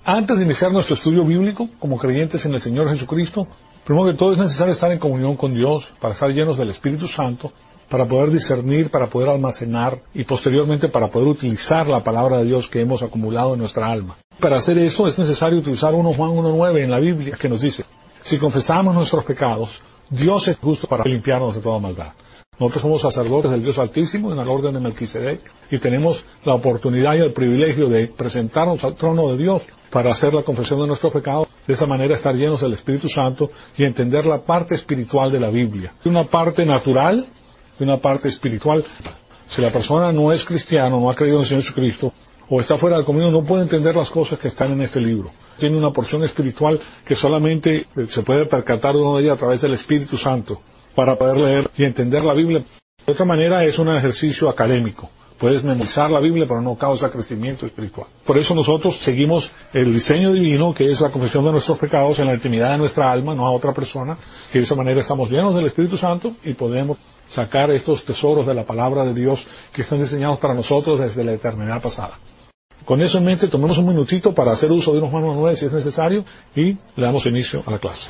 Antes de iniciar nuestro estudio bíblico, como creyentes en el Señor Jesucristo, primero que todo es necesario estar en comunión con Dios, para estar llenos del Espíritu Santo, para poder discernir, para poder almacenar y posteriormente para poder utilizar la palabra de Dios que hemos acumulado en nuestra alma. Para hacer eso es necesario utilizar 1 Juan 1:9 en la Biblia, que nos dice: si confesamos nuestros pecados, Dios es justo para limpiarnos de toda maldad. Nosotros somos sacerdotes del Dios Altísimo en el orden de Melquisedec y tenemos la oportunidad y el privilegio de presentarnos al trono de Dios para hacer la confesión de nuestros pecados, de esa manera estar llenos del Espíritu Santo y entender la parte espiritual de la Biblia. Una parte natural y una parte espiritual. Si la persona no es cristiano, no ha creído en el Señor Jesucristo, o está fuera del comunión, no puede entender las cosas que están en este libro. Tiene una porción espiritual que solamente se puede percatar uno de ella a través del Espíritu Santo, para poder leer y entender la Biblia. De otra manera es un ejercicio académico. Puedes memorizar la Biblia, pero no causa crecimiento espiritual. Por eso nosotros seguimos el diseño divino, que es la confesión de nuestros pecados en la intimidad de nuestra alma, no a otra persona, que de esa manera estamos llenos del Espíritu Santo y podemos sacar estos tesoros de la palabra de Dios que están diseñados para nosotros desde la eternidad pasada. Con eso en mente, tomemos un minutito para hacer uso de 1 Juan 1:9 si es necesario y le damos inicio a la clase.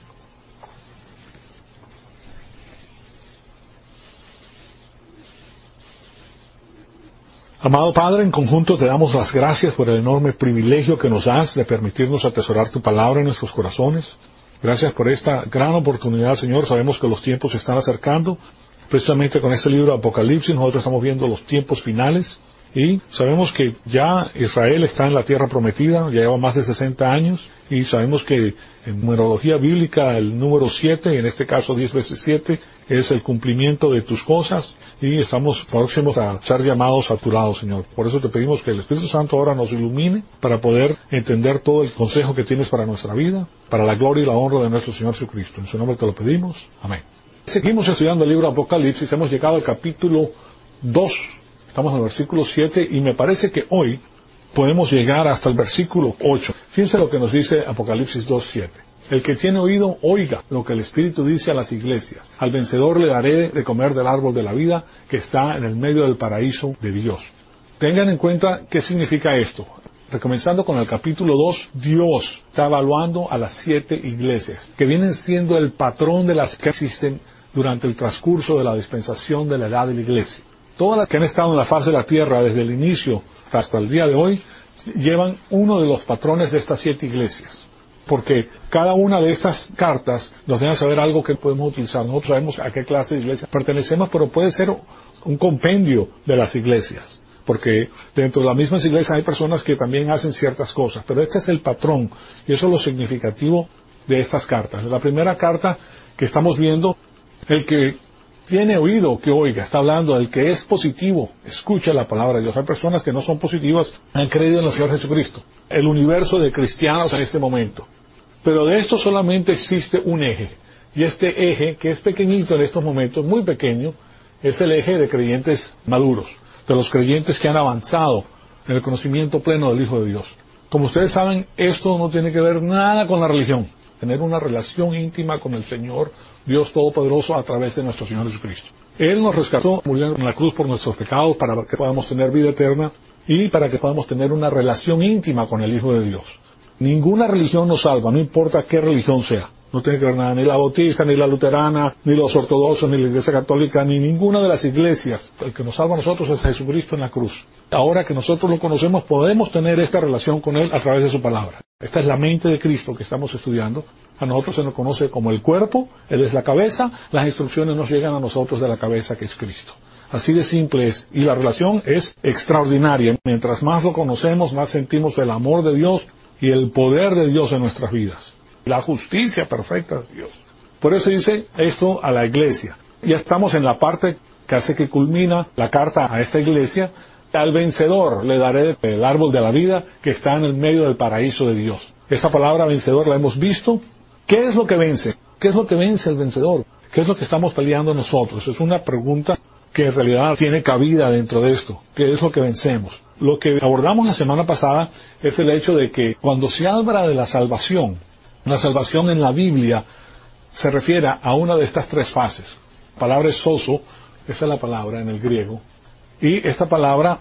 Amado Padre, en conjunto te damos las gracias por el enorme privilegio que nos das de permitirnos atesorar tu palabra en nuestros corazones. Gracias por esta gran oportunidad, Señor. Sabemos que los tiempos se están acercando. Precisamente con este libro de Apocalipsis nosotros estamos viendo los tiempos finales y sabemos que ya Israel está en la tierra prometida, ya lleva más de 60 años y sabemos que en numerología bíblica el número 7, en este caso 10 veces 7, es el cumplimiento de tus cosas y estamos próximos a ser llamados saturados, Señor. Por eso te pedimos que el Espíritu Santo ahora nos ilumine para poder entender todo el consejo que tienes para nuestra vida, para la gloria y la honra de nuestro Señor Jesucristo. En su nombre te lo pedimos. Amén. Seguimos estudiando el libro de Apocalipsis. Hemos llegado al capítulo 2. Estamos en el versículo 7 y me parece que hoy podemos llegar hasta el versículo 8. Fíjense lo que nos dice Apocalipsis 2:7. El que tiene oído, oiga lo que el Espíritu dice a las iglesias. Al vencedor le daré de comer del árbol de la vida que está en el medio del paraíso de Dios. Tengan en cuenta qué significa esto. Recomenzando con el capítulo 2, Dios está evaluando a las 7 iglesias, que vienen siendo el patrón de las que existen durante el transcurso de la dispensación de la edad de la iglesia. Todas las que han estado en la faz de la tierra desde el inicio hasta el día de hoy, llevan uno de los patrones de estas 7 iglesias. Porque cada una de estas cartas nos deja saber algo que podemos utilizar. Nosotros sabemos a qué clase de iglesia pertenecemos, pero puede ser un compendio de las iglesias. Porque dentro de las mismas iglesias hay personas que también hacen ciertas cosas. Pero este es el patrón, y eso es lo significativo de estas cartas. La primera carta que estamos viendo, el que tiene oído que oiga, está hablando del que es positivo, escucha la palabra de Dios. Hay personas que no son positivas, han creído en el Señor Jesucristo. El universo de cristianos en este momento. Pero de esto solamente existe un eje. Y este eje, que es pequeñito en estos momentos, muy pequeño, es el eje de creyentes maduros, de los creyentes que han avanzado en el conocimiento pleno del Hijo de Dios. Como ustedes saben, esto no tiene que ver nada con la religión. Tener una relación íntima con el Señor, Dios Todopoderoso, a través de nuestro Señor Jesucristo. Él nos rescató, murió en la cruz por nuestros pecados, para que podamos tener vida eterna y para que podamos tener una relación íntima con el Hijo de Dios. Ninguna religión nos salva, no importa qué religión sea. No tiene que ver nada, ni la bautista, ni la luterana, ni los ortodoxos, ni la iglesia católica, ni ninguna de las iglesias. El que nos salva a nosotros es Jesucristo en la cruz. Ahora que nosotros lo conocemos, podemos tener esta relación con Él a través de su palabra. Esta es la mente de Cristo que estamos estudiando. A nosotros se nos conoce como el cuerpo, Él es la cabeza, las instrucciones nos llegan a nosotros de la cabeza que es Cristo. Así de simple es. Y la relación es extraordinaria. Mientras más lo conocemos, más sentimos el amor de Dios y el poder de Dios en nuestras vidas. La justicia perfecta de Dios. Por eso dice esto a la iglesia. Ya estamos en la parte que hace que culmina la carta a esta iglesia. Al vencedor le daré el árbol de la vida que está en el medio del paraíso de Dios. Esta palabra vencedor la hemos visto. ¿Qué es lo que vence? ¿Qué es lo que vence el vencedor? ¿Qué es lo que estamos peleando nosotros? Es una pregunta que en realidad tiene cabida dentro de esto. ¿Qué es lo que vencemos? Lo que abordamos la semana pasada es el hecho de que cuando se habla de la salvación en la Biblia se refiere a una de estas 3 fases. La palabra es sozo, esa es la palabra en el griego, y esta palabra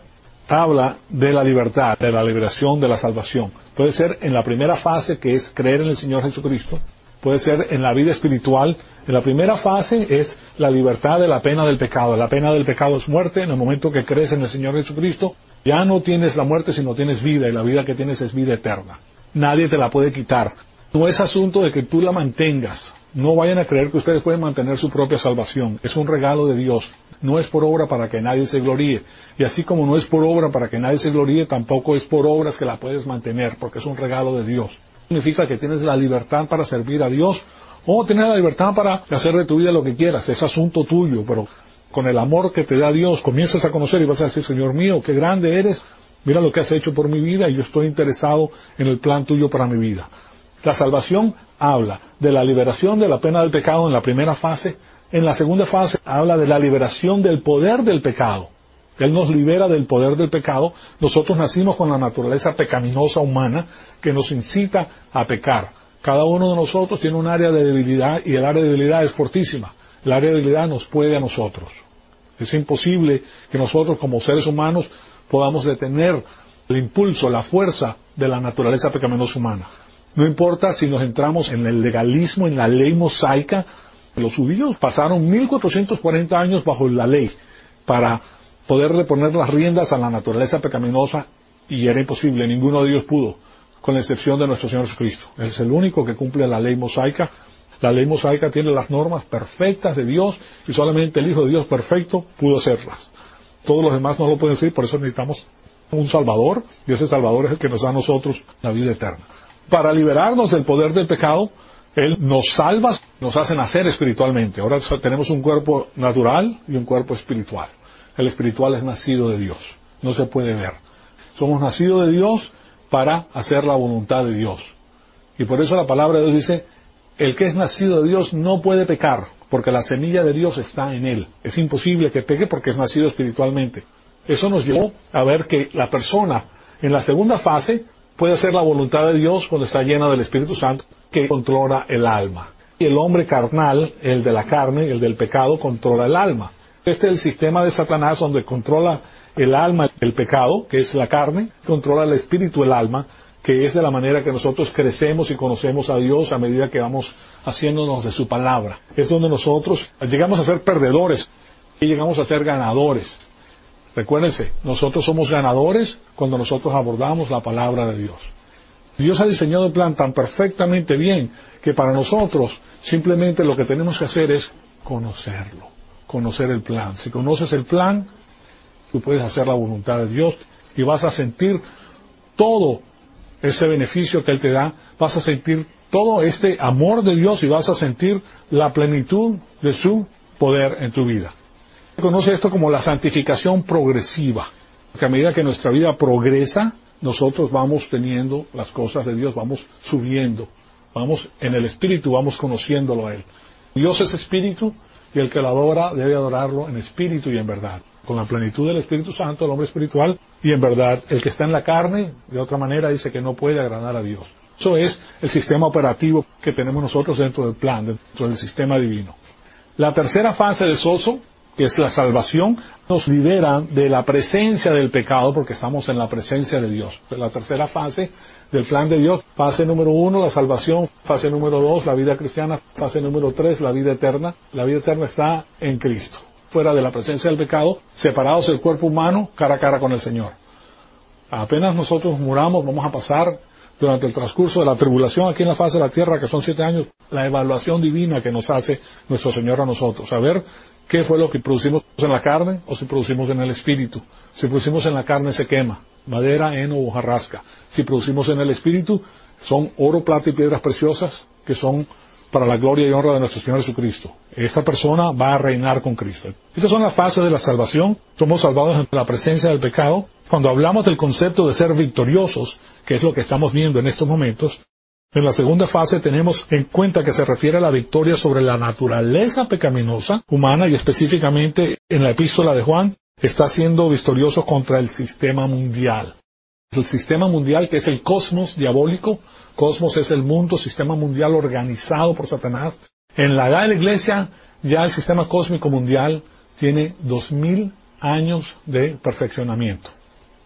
habla de la libertad, de la liberación, de la salvación. Puede ser en la primera fase, que es creer en el Señor Jesucristo. Puede ser en la vida espiritual. En la primera fase es la libertad de la pena del pecado. La pena del pecado es muerte. En el momento que crees en el Señor Jesucristo, ya no tienes la muerte, sino tienes vida, y la vida que tienes es vida eterna. Nadie te la puede quitar. No es asunto de que tú la mantengas. No vayan a creer que ustedes pueden mantener su propia salvación. Es un regalo de Dios. No es por obra para que nadie se gloríe. Y así como no es por obra para que nadie se gloríe, tampoco es por obras que la puedes mantener, porque es un regalo de Dios. Significa que tienes la libertad para servir a Dios, o tienes la libertad para hacer de tu vida lo que quieras. Es asunto tuyo, pero con el amor que te da Dios, comienzas a conocer y vas a decir: Señor mío, qué grande eres. Mira lo que has hecho por mi vida, y yo estoy interesado en el plan tuyo para mi vida. La salvación habla de la liberación de la pena del pecado en la primera fase. En la segunda fase habla de la liberación del poder del pecado. Él nos libera del poder del pecado. Nosotros nacimos con la naturaleza pecaminosa humana que nos incita a pecar. Cada uno de nosotros tiene un área de debilidad, y el área de debilidad es fortísima. El área de debilidad nos puede a nosotros. Es imposible que nosotros como seres humanos podamos detener el impulso, la fuerza de la naturaleza pecaminosa humana. No importa si nos entramos en el legalismo, en la ley mosaica. Los judíos pasaron 1440 años bajo la ley para poderle poner las riendas a la naturaleza pecaminosa, y era imposible. Ninguno de ellos pudo, con la excepción de nuestro Señor Jesucristo. Él es el único que cumple la ley mosaica. La ley mosaica tiene las normas perfectas de Dios, y solamente el Hijo de Dios perfecto pudo hacerlas. Todos los demás no lo pueden decir. Por eso necesitamos un Salvador, y ese Salvador es el que nos da a nosotros la vida eterna. Para liberarnos del poder del pecado, Él nos salva, nos hace nacer espiritualmente. Ahora tenemos un cuerpo natural y un cuerpo espiritual. El espiritual es nacido de Dios, no se puede ver. Somos nacidos de Dios para hacer la voluntad de Dios. Y por eso la palabra de Dios dice: el que es nacido de Dios no puede pecar, porque la semilla de Dios está en él. Es imposible que peque porque es nacido espiritualmente. Eso nos llevó a ver que la persona en la segunda fase puede hacer la voluntad de Dios cuando está llena del Espíritu Santo, que controla el alma. Y el hombre carnal, el de la carne, el del pecado, controla el alma. Este es el sistema de Satanás, donde controla el alma, el pecado, que es la carne, controla el espíritu, el alma, que es de la manera que nosotros crecemos y conocemos a Dios a medida que vamos haciéndonos de su palabra. Es donde nosotros llegamos a ser perdedores y llegamos a ser ganadores. Recuérdense, nosotros somos ganadores cuando nosotros abordamos la palabra de Dios. Dios ha diseñado el plan tan perfectamente bien que para nosotros simplemente lo que tenemos que hacer es conocerlo, conocer el plan. Si conoces el plan, tú puedes hacer la voluntad de Dios y vas a sentir todo ese beneficio que Él te da, vas a sentir todo este amor de Dios y vas a sentir la plenitud de su poder en tu vida. Conoce esto como la santificación progresiva, porque a medida que nuestra vida progresa, nosotros vamos teniendo las cosas de Dios, vamos subiendo, vamos en el Espíritu, vamos conociéndolo a Él. Dios es Espíritu, y el que lo adora debe adorarlo en espíritu y en verdad. Con la plenitud del Espíritu Santo, el hombre espiritual, y en verdad, el que está en la carne, de otra manera, dice que no puede agradar a Dios. Eso es el sistema operativo que tenemos nosotros dentro del plan, dentro del sistema divino. La tercera fase de Sozo, que es la salvación, nos libera de la presencia del pecado, porque estamos en la presencia de Dios. La tercera fase del plan de Dios: fase número 1, la salvación; fase número 2, la vida cristiana; fase número 3, la vida eterna. La vida eterna está en Cristo, fuera de la presencia del pecado, separados del cuerpo humano, cara a cara con el Señor. Apenas nosotros muramos, vamos a pasar durante el transcurso de la tribulación aquí en la faz de la tierra, que son 7 años, la evaluación divina que nos hace nuestro Señor a nosotros. A ver qué fue lo que producimos en la carne o si producimos en el espíritu. Si producimos en la carne, se quema: madera, heno o hojarasca. Si producimos en el espíritu, son oro, plata y piedras preciosas, que son para la gloria y honra de nuestro Señor Jesucristo. Esta persona va a reinar con Cristo. Estas son las fases de la salvación. Somos salvados en la presencia del pecado. Cuando hablamos del concepto de ser victoriosos, que es lo que estamos viendo en estos momentos, en la segunda fase tenemos en cuenta que se refiere a la victoria sobre la naturaleza pecaminosa humana, y específicamente en la epístola de Juan está siendo victorioso contra el sistema mundial. El sistema mundial, que es el cosmos diabólico. Cosmos es el mundo, sistema mundial organizado por Satanás. En la edad de la iglesia, ya el sistema cósmico mundial tiene 2000 años de perfeccionamiento.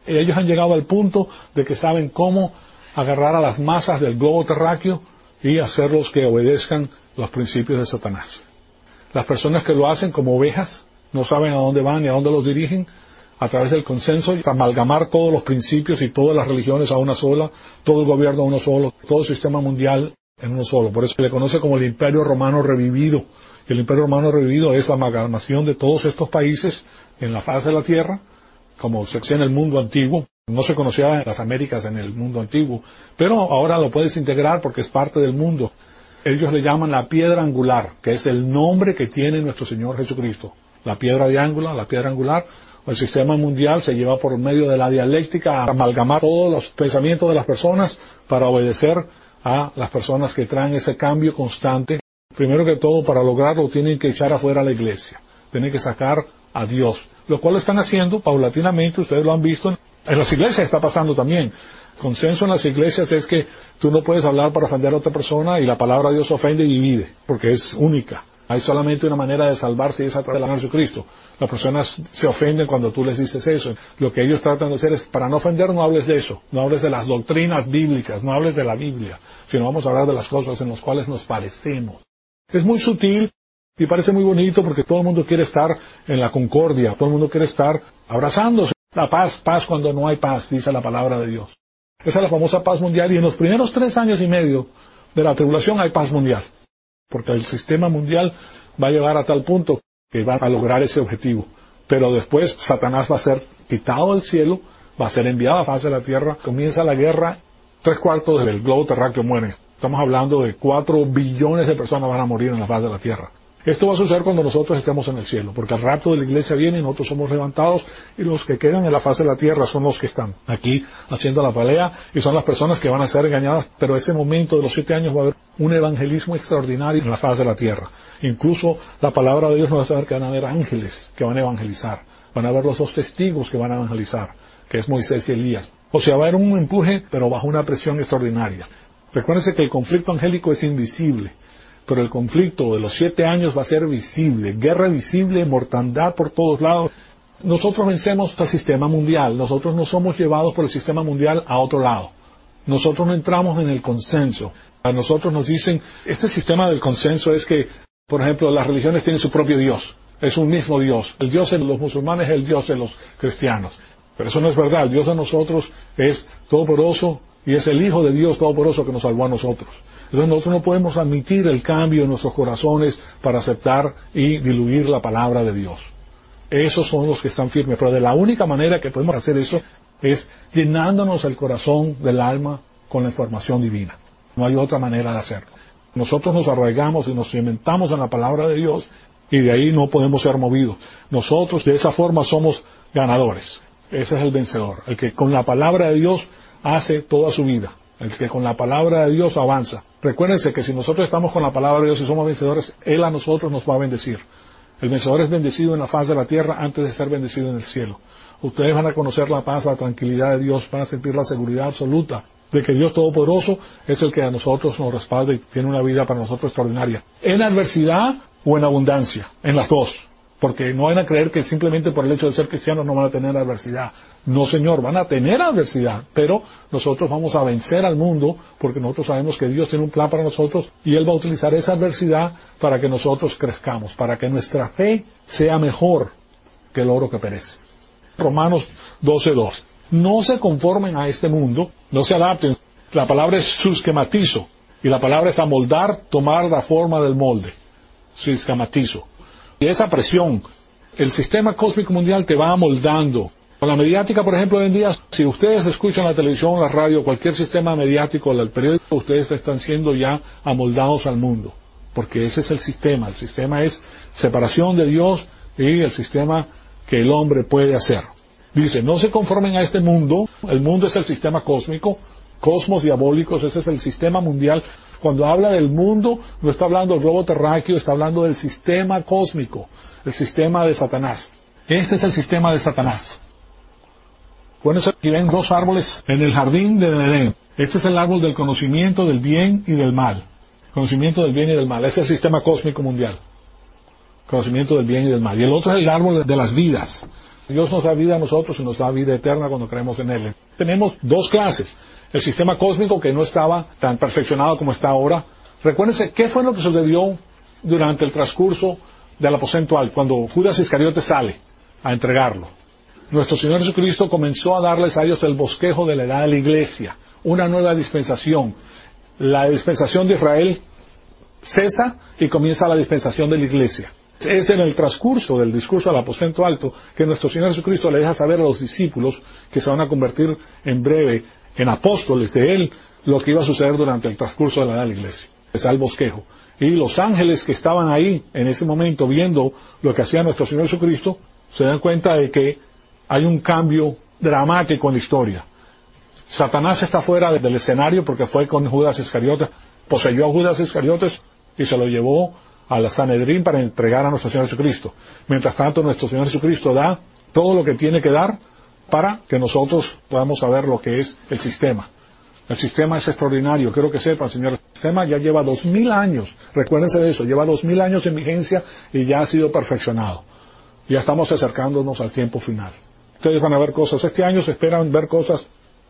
Ellos han llegado al punto de que saben cómo agarrar a las masas del globo terráqueo y hacerlos que obedezcan los principios de Satanás. Las personas que lo hacen como ovejas no saben a dónde van ni a dónde los dirigen, a través del consenso, y amalgamar todos los principios y todas las religiones a una sola, todo el gobierno a uno solo, todo el sistema mundial en uno solo. Por eso se le conoce como el Imperio Romano Revivido. El Imperio Romano Revivido es la amalgamación de todos estos países en la faz de la tierra, como se hacía en el mundo antiguo. No se conocía en las Américas en el mundo antiguo, pero ahora lo puedes integrar porque es parte del mundo. Ellos le llaman la piedra angular, que es el nombre que tiene nuestro Señor Jesucristo. La piedra de ángulo, la piedra angular. El sistema mundial se lleva por medio de la dialéctica a amalgamar todos los pensamientos de las personas para obedecer a las personas que traen ese cambio constante. Primero que todo, para lograrlo, tienen que echar afuera a la iglesia. Tienen que sacar a Dios. Lo cual lo están haciendo paulatinamente, ustedes lo han visto. En las iglesias está pasando también. Consenso en las iglesias es que tú no puedes hablar para ofender a otra persona y la palabra de Dios ofende y divide, porque es única. Hay solamente una manera de salvarse y es a través de la Jesucristo. Las personas se ofenden cuando tú les dices eso. Lo que ellos tratan de hacer es, para no ofender, no hables de eso. No hables de las doctrinas bíblicas, no hables de la Biblia, sino vamos a hablar de las cosas en las cuales nos parecemos. Es muy sutil y parece muy bonito porque todo el mundo quiere estar en la concordia, todo el mundo quiere estar abrazándose. La paz, paz cuando no hay paz, dice la palabra de Dios. Esa es la famosa paz mundial, y en los primeros 3 años y medio de la tribulación hay paz mundial. Porque el sistema mundial va a llegar a tal punto que va a lograr ese objetivo. Pero después Satanás va a ser quitado del cielo, va a ser enviado a la faz de la tierra, comienza la guerra, 3/4 del globo terráqueo mueren. Estamos hablando de 4 billones de personas van a morir en la faz de la tierra. Esto va a suceder cuando nosotros estemos en el cielo, porque el rapto de la iglesia viene y nosotros somos levantados, y los que quedan en la faz de la tierra son los que están aquí haciendo la pelea, y son las personas que van a ser engañadas. Pero ese momento de los 7 años va a haber un evangelismo extraordinario en la faz de la tierra. Incluso la palabra de Dios nos va a saber que van a haber ángeles que van a evangelizar, van a haber los 2 testigos que van a evangelizar, que es Moisés y Elías. O sea, va a haber un empuje, pero bajo una presión extraordinaria. Recuérdense que el conflicto angélico es invisible, pero el conflicto de los 7 años va a ser visible, guerra visible, mortandad por todos lados. Nosotros vencemos al sistema mundial, nosotros no somos llevados por el sistema mundial a otro lado. Nosotros no entramos en el consenso. A nosotros nos dicen, este sistema del consenso es que, por ejemplo, las religiones tienen su propio Dios, es un mismo Dios. El Dios de los musulmanes es el Dios de los cristianos. Pero eso no es verdad, el Dios de nosotros es todopoderoso, y es el Hijo de Dios Todopoderoso que nos salvó a nosotros. Entonces nosotros no podemos admitir el cambio en nuestros corazones para aceptar y diluir la palabra de Dios. Esos son los que están firmes. Pero de la única manera que podemos hacer eso es llenándonos el corazón del alma con la información divina. No hay otra manera de hacerlo. Nosotros nos arraigamos y nos cimentamos en la palabra de Dios y de ahí no podemos ser movidos. Nosotros de esa forma somos ganadores. Ese es el vencedor. El que con la palabra de Dios hace toda su vida. El que con la palabra de Dios avanza. Recuérdense que si nosotros estamos con la palabra de Dios y somos vencedores, Él a nosotros nos va a bendecir. El vencedor es bendecido en la faz de la tierra antes de ser bendecido en el cielo. Ustedes van a conocer la paz, la tranquilidad de Dios, van a sentir la seguridad absoluta de que Dios Todopoderoso es el que a nosotros nos respalda y tiene una vida para nosotros extraordinaria. En adversidad o en abundancia, en las dos. Porque no van a creer que simplemente por el hecho de ser cristianos no van a tener adversidad. No, Señor, van a tener adversidad, pero nosotros vamos a vencer al mundo porque nosotros sabemos que Dios tiene un plan para nosotros y Él va a utilizar esa adversidad para que nosotros crezcamos, para que nuestra fe sea mejor que el oro que perece. Romanos 12:2. No se conformen a este mundo, no se adapten. La palabra es susquematizo y la palabra es amoldar, tomar la forma del molde. Susquematizo. Y esa presión, el sistema cósmico mundial te va amoldando. Con la mediática, por ejemplo, hoy en día, si ustedes escuchan la televisión, la radio, cualquier sistema mediático, el periódico, ustedes están siendo ya amoldados al mundo. Porque ese es el sistema. El sistema es separación de Dios y el sistema que el hombre puede hacer. Dice, no se conformen a este mundo. El mundo es el sistema cósmico. Cosmos diabólicos, ese es el sistema mundial. Cuando habla del mundo, no está hablando del globo terráqueo, está hablando del sistema cósmico, el sistema de Satanás. Este es el sistema de Satanás. Bueno, aquí ven 2 árboles en el jardín de Edén. Este es el árbol del conocimiento del bien y del mal. Conocimiento del bien y del mal. Ese es el sistema cósmico mundial. Conocimiento del bien y del mal. Y el otro es el árbol de las vidas. Dios nos da vida a nosotros y nos da vida eterna cuando creemos en Él. Tenemos dos clases. El sistema cósmico, que no estaba tan perfeccionado como está ahora. Recuérdense, ¿qué fue lo que sucedió durante el transcurso del aposento alto, cuando Judas Iscariote sale a entregarlo? Nuestro Señor Jesucristo comenzó a darles a ellos el bosquejo de la edad de la iglesia, una nueva dispensación. La dispensación de Israel cesa y comienza la dispensación de la iglesia. Es en el transcurso del discurso del aposento alto que nuestro Señor Jesucristo le deja saber a los discípulos que se van a convertir en breve en apóstoles de Él, lo que iba a suceder durante el transcurso de la edad de la iglesia. Es el bosquejo. Y los ángeles que estaban ahí en ese momento viendo lo que hacía nuestro Señor Jesucristo, se dan cuenta de que hay un cambio dramático en la historia. Satanás está fuera del escenario porque fue con Judas Iscariote, poseyó a Judas Iscariote y se lo llevó a la Sanedrín para entregar a nuestro Señor Jesucristo. Mientras tanto, nuestro Señor Jesucristo da todo lo que tiene que dar para que nosotros podamos saber lo que es el sistema. El sistema es extraordinario, quiero que sepan, señor. El sistema ya lleva 2000 años, recuérdense de eso, lleva 2000 años en vigencia y ya ha sido perfeccionado. Ya estamos acercándonos al tiempo final. Ustedes van a ver cosas, este año se esperan ver cosas,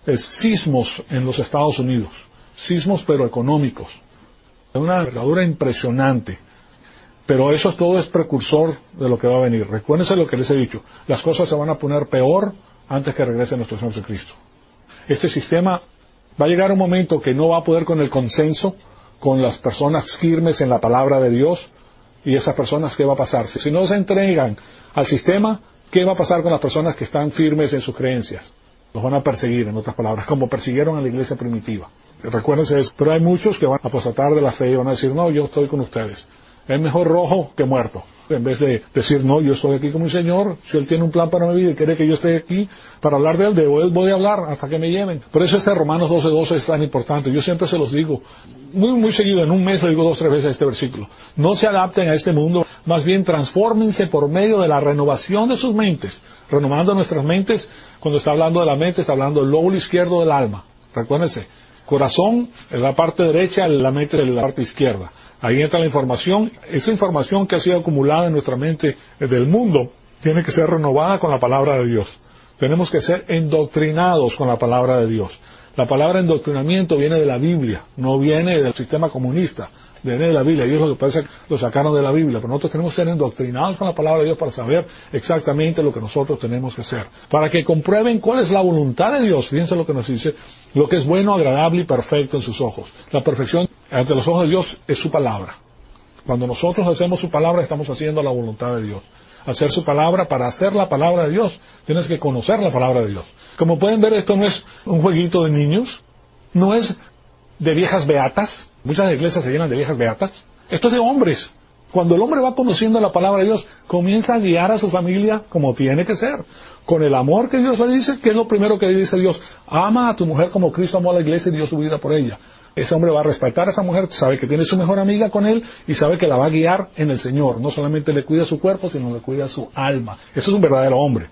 sismos en los Estados Unidos, sismos pero económicos, de una envergadura impresionante. Pero eso todo es precursor de lo que va a venir. Recuérdense lo que les he dicho, las cosas se van a poner peor antes que regrese nuestro Señor Jesucristo. Este sistema va a llegar un momento que no va a poder con el consenso, con las personas firmes en la palabra de Dios, y esas personas, ¿qué va a pasar? Si no se entregan al sistema, ¿qué va a pasar con las personas que están firmes en sus creencias? Los van a perseguir, en otras palabras, como persiguieron a la iglesia primitiva. Recuérdense eso. Pero hay muchos que van a apostatar de la fe y van a decir, no, yo estoy con ustedes. Es mejor rojo que muerto. En vez de decir, no, yo estoy aquí con mi Señor, si Él tiene un plan para mi vida y quiere que yo esté aquí para hablar de Él voy a hablar hasta que me lleven. Por eso este Romanos 12:12 es tan importante. Yo siempre se los digo, muy seguido, en un mes le digo 2 o 3 veces este versículo. No se adapten a este mundo, más bien transfórmense por medio de la renovación de sus mentes. Renovando nuestras mentes, cuando está hablando de la mente, está hablando del lóbulo izquierdo del alma. Recuérdense, corazón en la parte derecha, la mente en la parte izquierda. Ahí entra la información. Esa información que ha sido acumulada en nuestra mente del mundo tiene que ser renovada con la palabra de Dios. Tenemos que ser endoctrinados con la palabra de Dios. La palabra endoctrinamiento viene de la Biblia, no viene del sistema comunista, viene de la Biblia. Ellos lo que parece que lo sacaron de la Biblia, pero nosotros tenemos que ser endoctrinados con la palabra de Dios para saber exactamente lo que nosotros tenemos que hacer. Para que comprueben cuál es la voluntad de Dios. Fíjense lo que nos dice, lo que es bueno, agradable y perfecto en sus ojos. La perfección ante los ojos de Dios es su palabra. Cuando nosotros hacemos su palabra, estamos haciendo la voluntad de Dios. Hacer su palabra, para hacer la palabra de Dios, tienes que conocer la palabra de Dios. Como pueden ver, esto no es un jueguito de niños, no es de viejas beatas. Muchas iglesias se llenan de viejas beatas. Esto es de hombres. Cuando el hombre va conociendo la palabra de Dios, comienza a guiar a su familia como tiene que ser. Con el amor que Dios le dice, que es lo primero que dice Dios. Ama a tu mujer como Cristo amó a la iglesia y dio su vida por ella. Ese hombre va a respetar a esa mujer, sabe que tiene su mejor amiga con él y sabe que la va a guiar en el Señor. No solamente le cuida su cuerpo, sino le cuida su alma. Eso es un verdadero hombre.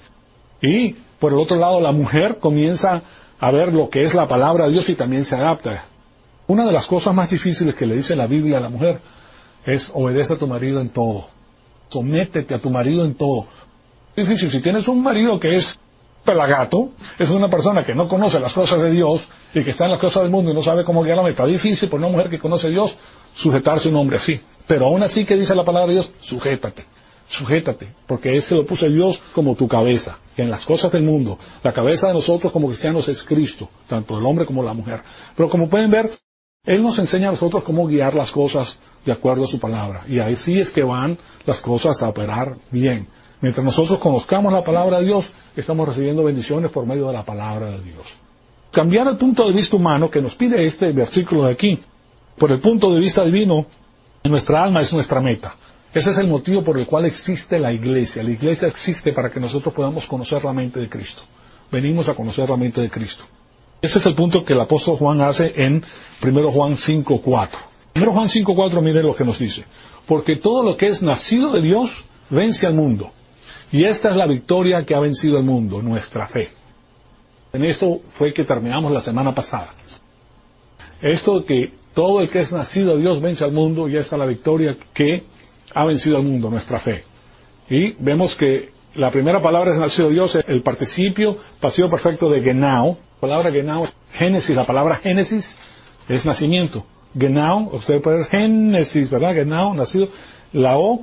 Y por el otro lado, la mujer comienza a ver lo que es la palabra de Dios y también se adapta. Una de las cosas más difíciles que le dice la Biblia a la mujer es obedece a tu marido en todo. Sométete a tu marido en todo. Es difícil. Si tienes un marido que es pelagato, es una persona que no conoce las cosas de Dios y que está en las cosas del mundo y no sabe cómo guiarla, está difícil por una mujer que conoce a Dios sujetarse a un hombre así. Pero aún así, que dice la palabra de Dios, sujétate, porque ese lo puso Dios como tu cabeza, que en las cosas del mundo, la cabeza de nosotros como cristianos es Cristo, tanto el hombre como la mujer. Pero como pueden ver, Él nos enseña a nosotros cómo guiar las cosas de acuerdo a su palabra, y ahí sí es que van las cosas a operar bien. Mientras nosotros conozcamos la palabra de Dios, estamos recibiendo bendiciones por medio de la palabra de Dios. Cambiar el punto de vista humano que nos pide este versículo de aquí, por el punto de vista divino, en nuestra alma es nuestra meta. Ese es el motivo por el cual existe la iglesia. La iglesia existe para que nosotros podamos conocer la mente de Cristo. Venimos a conocer la mente de Cristo. Ese es el punto que el apóstol Juan hace en 1 Juan 5:4. 1 Juan 5:4, mire lo que nos dice. Porque todo lo que es nacido de Dios vence al mundo. Y esta es la victoria que ha vencido el mundo, nuestra fe. En esto fue que terminamos la semana pasada. Esto que todo el que es nacido de Dios vence al mundo, y esta es la victoria que ha vencido al mundo, nuestra fe. Y vemos que La primera palabra es nacido de Dios, el participio pasivo perfecto de Genau. La palabra Genau es Génesis, la palabra Génesis es nacimiento. Genau, usted puede ver Génesis, ¿verdad? Genau, nacido. La O,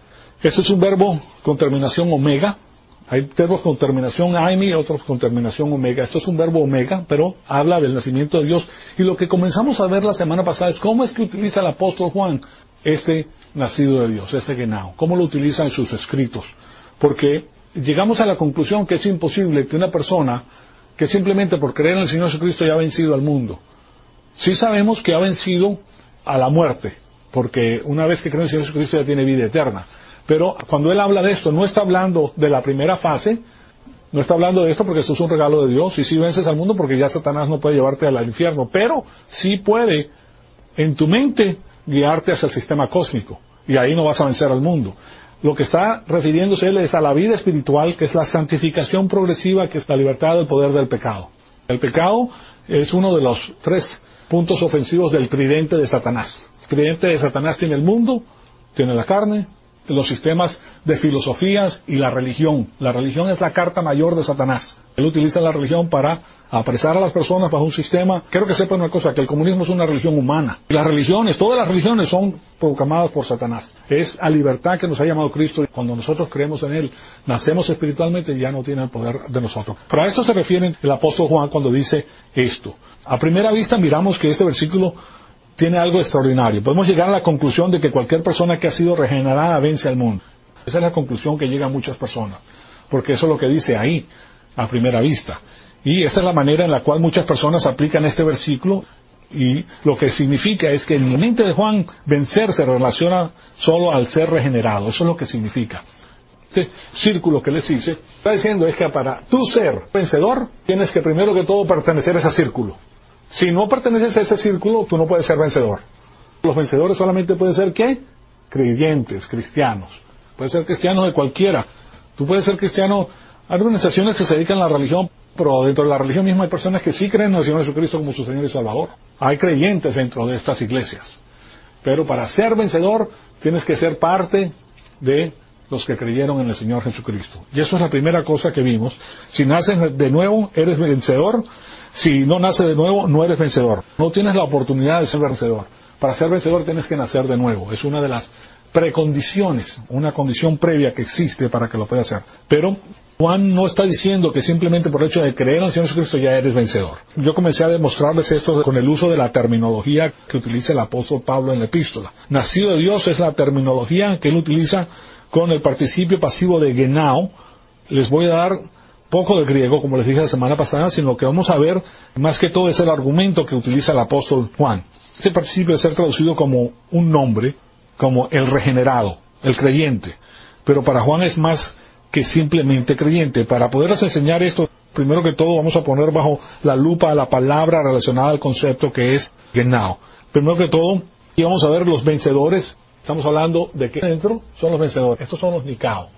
ese es un verbo con terminación omega. Hay verbos con terminación aimi, otros con terminación omega. Esto es un verbo omega, pero habla del nacimiento de Dios. Y lo que comenzamos a ver la semana pasada es cómo es que utiliza el apóstol Juan este nacido de Dios, este Genau. Cómo lo utiliza en sus escritos. Porque llegamos a la conclusión que es imposible que una persona que simplemente por creer en el Señor Jesucristo ya ha vencido al mundo. Sí sabemos que ha vencido a la muerte, porque una vez que cree en el Señor Jesucristo ya tiene vida eterna. Pero cuando él habla de esto, no está hablando de la primera fase, no está hablando de esto porque esto es un regalo de Dios, y sí vences al mundo porque ya Satanás no puede llevarte al infierno, pero sí puede en tu mente guiarte hacia el sistema cósmico, y ahí no vas a vencer al mundo. Lo que está refiriéndose él es a la vida espiritual, que es la santificación progresiva, que es la libertad del poder del pecado. El pecado es uno de los 3 puntos ofensivos del tridente de Satanás. El tridente de Satanás tiene el mundo, tiene la carne, los sistemas de filosofías y la religión. La religión es la carta mayor de Satanás. Él utiliza la religión para apresar a las personas bajo un sistema. Quiero que sepan una cosa, que el comunismo es una religión humana. Las religiones, todas las religiones son proclamadas por Satanás. Es a libertad que nos ha llamado Cristo. Cuando nosotros creemos en Él, nacemos espiritualmente y ya no tiene el poder de nosotros. Pero a esto se refiere el apóstol Juan cuando dice esto. A primera vista miramos que este versículo tiene algo extraordinario. Podemos llegar a la conclusión de que cualquier persona que ha sido regenerada vence al mundo. Esa es la conclusión que llegan muchas personas, porque eso es lo que dice ahí, a primera vista. Y esa es la manera en la cual muchas personas aplican este versículo, y lo que significa es que en la mente de Juan, vencer se relaciona solo al ser regenerado. Eso es lo que significa. Este círculo que les hice, está diciendo es que para tú ser vencedor, tienes que primero que todo pertenecer a ese círculo. Si no perteneces a ese círculo, tú no puedes ser vencedor. Los vencedores solamente pueden ser, ¿qué? Creyentes, cristianos. Pueden ser cristianos de cualquiera. Tú puedes ser cristiano. Hay organizaciones que se dedican a la religión, pero dentro de la religión misma hay personas que sí creen en el Señor Jesucristo como su Señor y Salvador. Hay creyentes dentro de estas iglesias. Pero para ser vencedor, tienes que ser parte de los que creyeron en el Señor Jesucristo. Y eso es la primera cosa que vimos. Si naces de nuevo, eres vencedor. Si no naces de nuevo, no eres vencedor. No tienes la oportunidad de ser vencedor. Para ser vencedor tienes que nacer de nuevo. Es una de las precondiciones, una condición previa que existe para que lo puedas hacer. Pero Juan no está diciendo que simplemente por el hecho de creer en el Señor Jesucristo ya eres vencedor. Yo comencé a demostrarles esto con el uso de la terminología que utiliza el apóstol Pablo en la epístola. Nacido de Dios es la terminología que él utiliza con el participio pasivo de Genau. Les voy a dar poco de griego, como les dije la semana pasada, sino que vamos a ver, más que todo, es el argumento que utiliza el apóstol Juan. Ese participio debe ser traducido como un nombre, como el regenerado, el creyente. Pero para Juan es más que simplemente creyente. Para poderles enseñar esto, primero que todo vamos a poner bajo la lupa la palabra relacionada al concepto que es Genau. Primero que todo, y vamos a ver los vencedores. Estamos hablando de que dentro son los vencedores. Estos son los Nikao.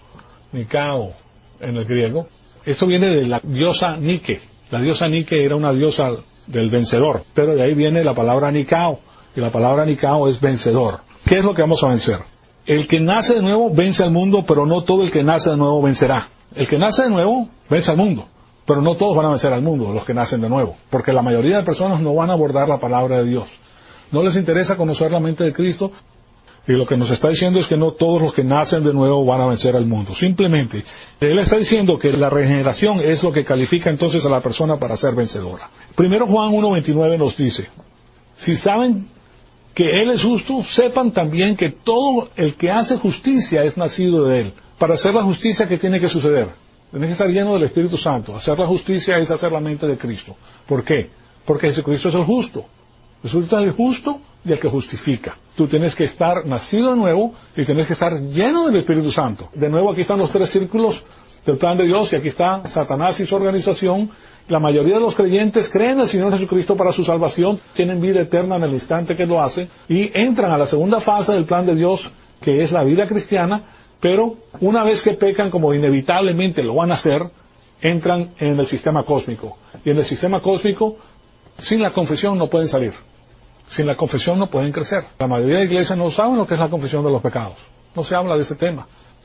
Nikao en el griego. Esto viene de la diosa Nike. La diosa Nike era una diosa del vencedor, pero de ahí viene la palabra Nikao, y la palabra Nikao es vencedor. ¿Qué es lo que vamos a vencer? El que nace de nuevo vence al mundo, pero no todo el que nace de nuevo vencerá. El que nace de nuevo vence al mundo, pero no todos van a vencer al mundo, los que nacen de nuevo, porque la mayoría de personas no van a abordar la palabra de Dios. No les interesa conocer la mente de Cristo. Y lo que nos está diciendo es que no todos los que nacen de nuevo van a vencer al mundo. Simplemente, él está diciendo que la regeneración es lo que califica entonces a la persona para ser vencedora. Primero Juan 1:29 nos dice, si saben que Él es justo, sepan también que todo el que hace justicia es nacido de Él. Para hacer la justicia, ¿qué tiene que suceder? Tiene que estar lleno del Espíritu Santo. Hacer la justicia es hacer la mente de Cristo. ¿Por qué? Porque Jesucristo es el justo. Jesucristo es el justo y el que justifica. Tú tienes que estar nacido de nuevo y tienes que estar lleno del Espíritu Santo. De nuevo, aquí están los 3 círculos del plan de Dios, y aquí está Satanás y su organización. La mayoría de los creyentes creen en el Señor Jesucristo para su salvación, tienen vida eterna en el instante que lo hacen, y entran a la segunda fase del plan de Dios, que es la vida cristiana, pero una vez que pecan, como inevitablemente lo van a hacer, entran en el sistema cósmico. Y en el sistema cósmico, sin la confesión no pueden salir. Sin la confesión no pueden crecer. La mayoría de iglesias no saben lo que es la confesión de los pecados. No se habla de ese tema.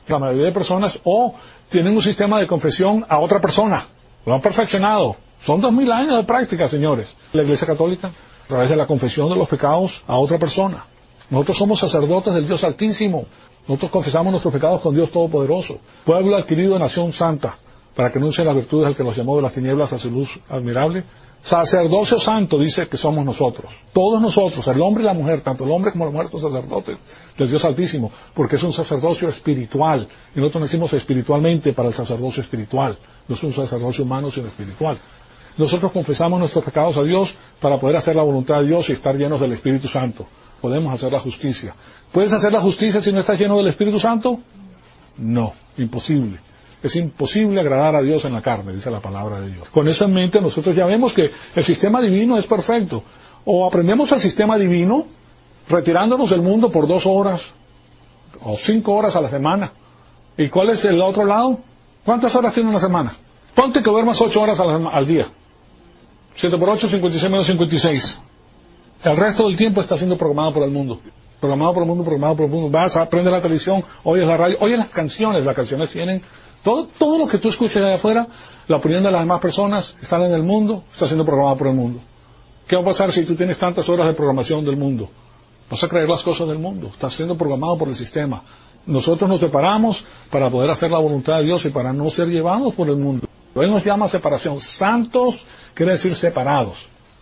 La mayoría de personas o tienen un sistema de confesión a otra persona. Lo han perfeccionado. Son 2000 años de práctica, señores. La Iglesia Católica, a través de la confesión de los pecados a otra persona. Nosotros somos sacerdotes del Dios Altísimo. Nosotros confesamos nuestros pecados con Dios Todopoderoso. Pueblo adquirido de nación santa, para que anuncien las virtudes al que los llamó de las tinieblas a su luz admirable. Sacerdocio santo dice que somos nosotros. Todos nosotros, el hombre y la mujer, tanto el hombre como la mujer son sacerdotes del Dios Altísimo, porque es un sacerdocio espiritual. Y nosotros nacimos espiritualmente para el sacerdocio espiritual. No es un sacerdocio humano, sino espiritual. Nosotros confesamos nuestros pecados a Dios para poder hacer la voluntad de Dios y estar llenos del Espíritu Santo. Podemos hacer la justicia. ¿Puedes hacer la justicia si no estás lleno del Espíritu Santo? No, imposible. Es imposible agradar a Dios en la carne, dice la palabra de Dios. Con eso en mente nosotros ya vemos que el sistema divino es perfecto. O aprendemos el sistema divino retirándonos del mundo por 2 horas o 5 horas a la semana. ¿Y cuál es el otro lado? ¿Cuántas horas tiene una semana? Ponte que duermas 8 horas al día. 7 por 8, 56 menos 56. El resto del tiempo está siendo programado por el mundo. Programado por el mundo, programado por el mundo. Vas, aprendes la televisión, oyes la radio, oyes las canciones. Las canciones tienen todo lo que tú escuches allá afuera, la opinión de las demás personas, están en el mundo, está siendo programado por el mundo. ¿Qué va a pasar si tú tienes tantas horas de programación del mundo? Vas a creer las cosas del mundo. Está siendo programado por el sistema. Nosotros nos separamos para poder hacer la voluntad de Dios y para no ser llevados por el mundo. Él nos llama separación. Santos quiere decir separados.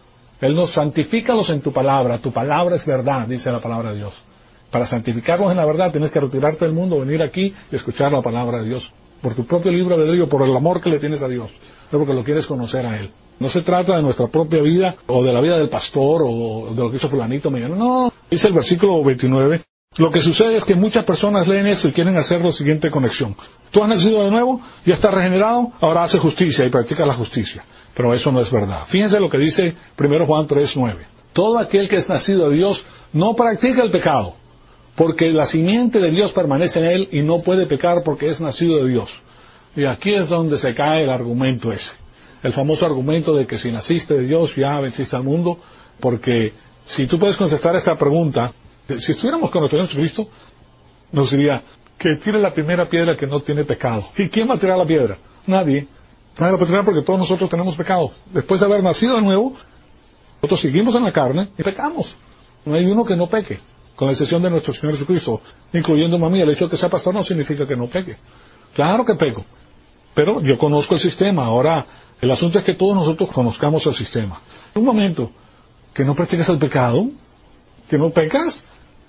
Él nos santifícalos en tu palabra es verdad, dice la palabra de Dios. Para santificarlos en la verdad tienes que retirarte del mundo, venir aquí y escuchar la palabra de Dios. Por tu propio libre albedrío, por el amor que le tienes a Dios. No porque lo quieres conocer a Él. No se trata de nuestra propia vida, o de la vida del pastor, o de lo que hizo fulanito, mañana. No, dice el versículo 29. Lo que sucede es que muchas personas leen esto y quieren hacer la siguiente conexión. Tú has nacido de nuevo, ya estás regenerado, ahora hace justicia y practica la justicia. Pero eso no es verdad. Fíjense lo que dice 1 Juan 3:9. Todo aquel que es nacido de Dios no practica el pecado, porque la simiente de Dios permanece en él y no puede pecar porque es nacido de Dios. Y aquí es donde se cae el argumento ese. El famoso argumento de que si naciste de Dios ya venciste al mundo, porque si tú puedes contestar esta pregunta, si estuviéramos con nuestro Señor Jesucristo, nos diría que tire la primera piedra que no tiene pecado. ¿Y quién va a tirar la piedra? Nadie. Nadie la puede tirar porque todos nosotros tenemos pecado. Después de haber nacido de nuevo, nosotros seguimos en la carne y pecamos. No hay uno que no peque, con la excepción de nuestro Señor Jesucristo, incluyéndome a mí. El hecho de que sea pastor no significa que no peque. Claro que peco, pero yo conozco el sistema. Ahora, el asunto es que todos nosotros conozcamos el sistema. Un momento, que no practicas el pecado, que no pecas,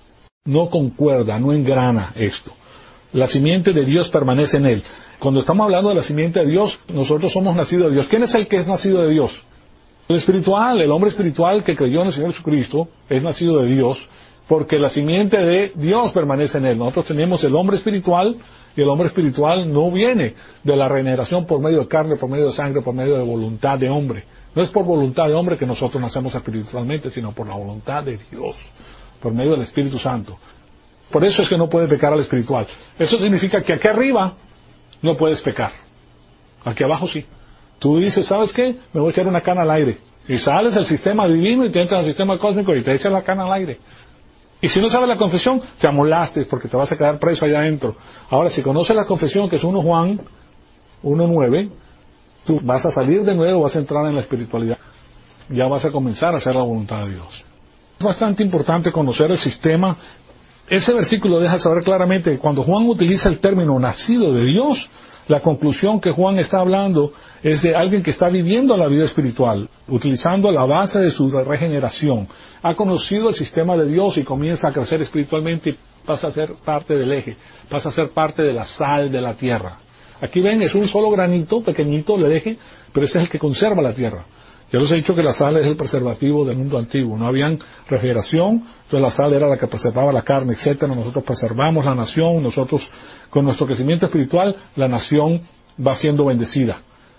no concuerda, no engrana esto. La simiente de Dios permanece en él. Cuando estamos hablando de la simiente de Dios, nosotros somos nacidos de Dios. ¿Quién es el que es nacido de Dios? El espiritual, el hombre espiritual que creyó en el Señor Jesucristo, es nacido de Dios, porque la simiente de Dios permanece en él. Nosotros tenemos el hombre espiritual, y el hombre espiritual no viene de la regeneración por medio de carne, por medio de sangre, por medio de voluntad de hombre. No es por voluntad de hombre que nosotros nacemos espiritualmente, sino por la voluntad de Dios, por medio del Espíritu Santo. Por eso es que no puede pecar al espiritual. Eso significa que aquí arriba no puedes pecar. Aquí abajo sí. Tú dices, ¿sabes qué? Me voy a echar una cana al aire. Y sales del sistema divino y te entras al sistema cósmico y te echas la cana al aire. Y si no sabes la confesión, te amolaste porque te vas a quedar preso allá adentro. Ahora, si conoces la confesión, que es 1 Juan 1:9, tú vas a salir de nuevo, vas a entrar en la espiritualidad. Ya vas a comenzar a hacer la voluntad de Dios. Es bastante importante conocer el sistema. Ese versículo deja saber claramente que cuando Juan utiliza el término nacido de Dios, la conclusión que Juan está hablando es de alguien que está viviendo la vida espiritual, utilizando la base de su regeneración. Ha conocido el sistema de Dios y comienza a crecer espiritualmente y pasa a ser parte del eje, pasa a ser parte de la sal de la tierra. Aquí ven, es un solo granito, pequeñito, el eje, pero ese es el que conserva la tierra. Ya les he dicho que la sal es el preservativo del mundo antiguo. No habían refrigeración, entonces la sal era la que preservaba la carne, etcétera. Nosotros preservamos la nación, nosotros con nuestro crecimiento espiritual, la nación va siendo bendecida.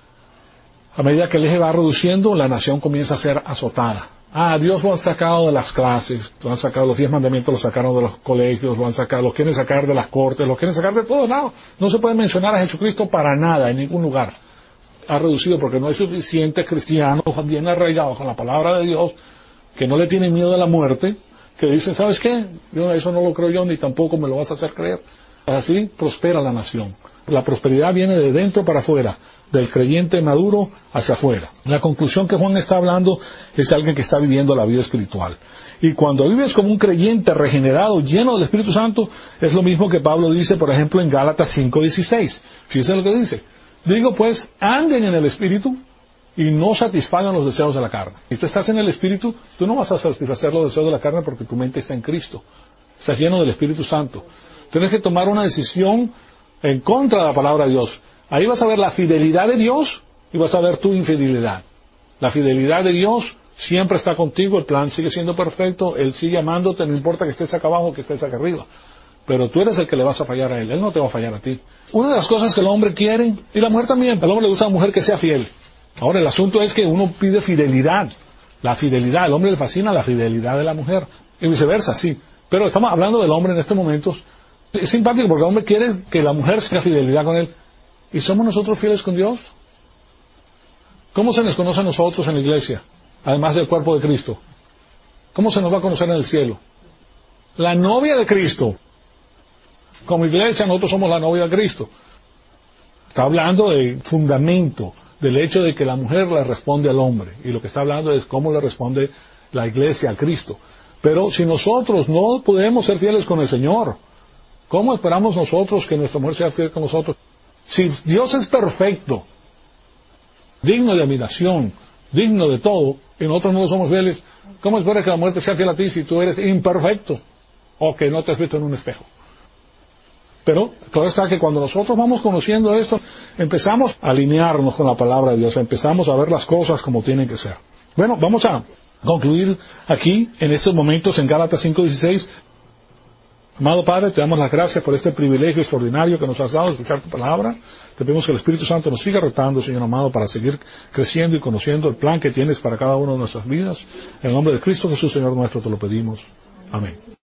A medida que el eje va reduciendo, la nación comienza a ser azotada. Dios lo han sacado de las clases, lo han sacado, los 10 mandamientos los sacaron de los colegios, lo han sacado, los quieren sacar de las cortes, los quieren sacar de todos lados. No se puede mencionar a Jesucristo para nada, en ningún lugar. Ha reducido porque no hay suficientes cristianos bien arraigados con la palabra de Dios, que no le tienen miedo a la muerte, que dicen, ¿sabes qué? Eso no lo creo yo, ni tampoco me lo vas a hacer creer. Así prospera la nación. La prosperidad viene de dentro para afuera, del creyente maduro hacia afuera. La conclusión que Juan está hablando es alguien que está viviendo la vida espiritual. Y cuando vives como un creyente regenerado, lleno del Espíritu Santo, es lo mismo que Pablo dice, por ejemplo, en Gálatas 5:16. Fíjense lo que dice. Digo pues, anden en el Espíritu y no satisfagan los deseos de la carne. Si tú estás en el Espíritu, tú no vas a satisfacer los deseos de la carne porque tu mente está en Cristo. Estás lleno del Espíritu Santo. Tienes que tomar una decisión en contra de la palabra de Dios. Ahí vas a ver la fidelidad de Dios y vas a ver tu infidelidad. La fidelidad de Dios siempre está contigo, el plan sigue siendo perfecto, Él sigue amándote, no importa que estés acá abajo o que estés acá arriba. Pero tú eres el que le vas a fallar a Él no te va a fallar a ti. Una de las cosas que el hombre quiere, y la mujer también, al hombre le gusta una mujer que sea fiel. Ahora el asunto es que uno pide fidelidad. La fidelidad, al hombre le fascina la fidelidad de la mujer. Y viceversa, sí. Pero estamos hablando del hombre en estos momentos. Es simpático porque el hombre quiere que la mujer sea fidelidad con él. ¿Y somos nosotros fieles con Dios? ¿Cómo se nos conoce a nosotros en la iglesia? Además del cuerpo de Cristo. ¿Cómo se nos va a conocer en el cielo? La novia de Cristo. Como iglesia nosotros somos la novia de Cristo. Está hablando de fundamento, del hecho de que la mujer le responde al hombre. Y lo que está hablando es cómo le responde la iglesia a Cristo. Pero si nosotros no podemos ser fieles con el Señor, ¿cómo esperamos nosotros que nuestra mujer sea fiel con nosotros? Si Dios es perfecto, digno de admiración, digno de todo, y nosotros no somos fieles, ¿cómo esperas que la mujer te sea fiel a ti si tú eres imperfecto o que no te has visto en un espejo? Pero claro está que cuando nosotros vamos conociendo esto, empezamos a alinearnos con la palabra de Dios, empezamos a ver las cosas como tienen que ser. Bueno, vamos a concluir aquí, en estos momentos, en Gálatas 5:16. Amado Padre, te damos las gracias por este privilegio extraordinario que nos has dado de escuchar tu palabra. Te pedimos que el Espíritu Santo nos siga retando, Señor amado, para seguir creciendo y conociendo el plan que tienes para cada una de nuestras vidas. En el nombre de Cristo Jesús, Señor nuestro, te lo pedimos. Amén.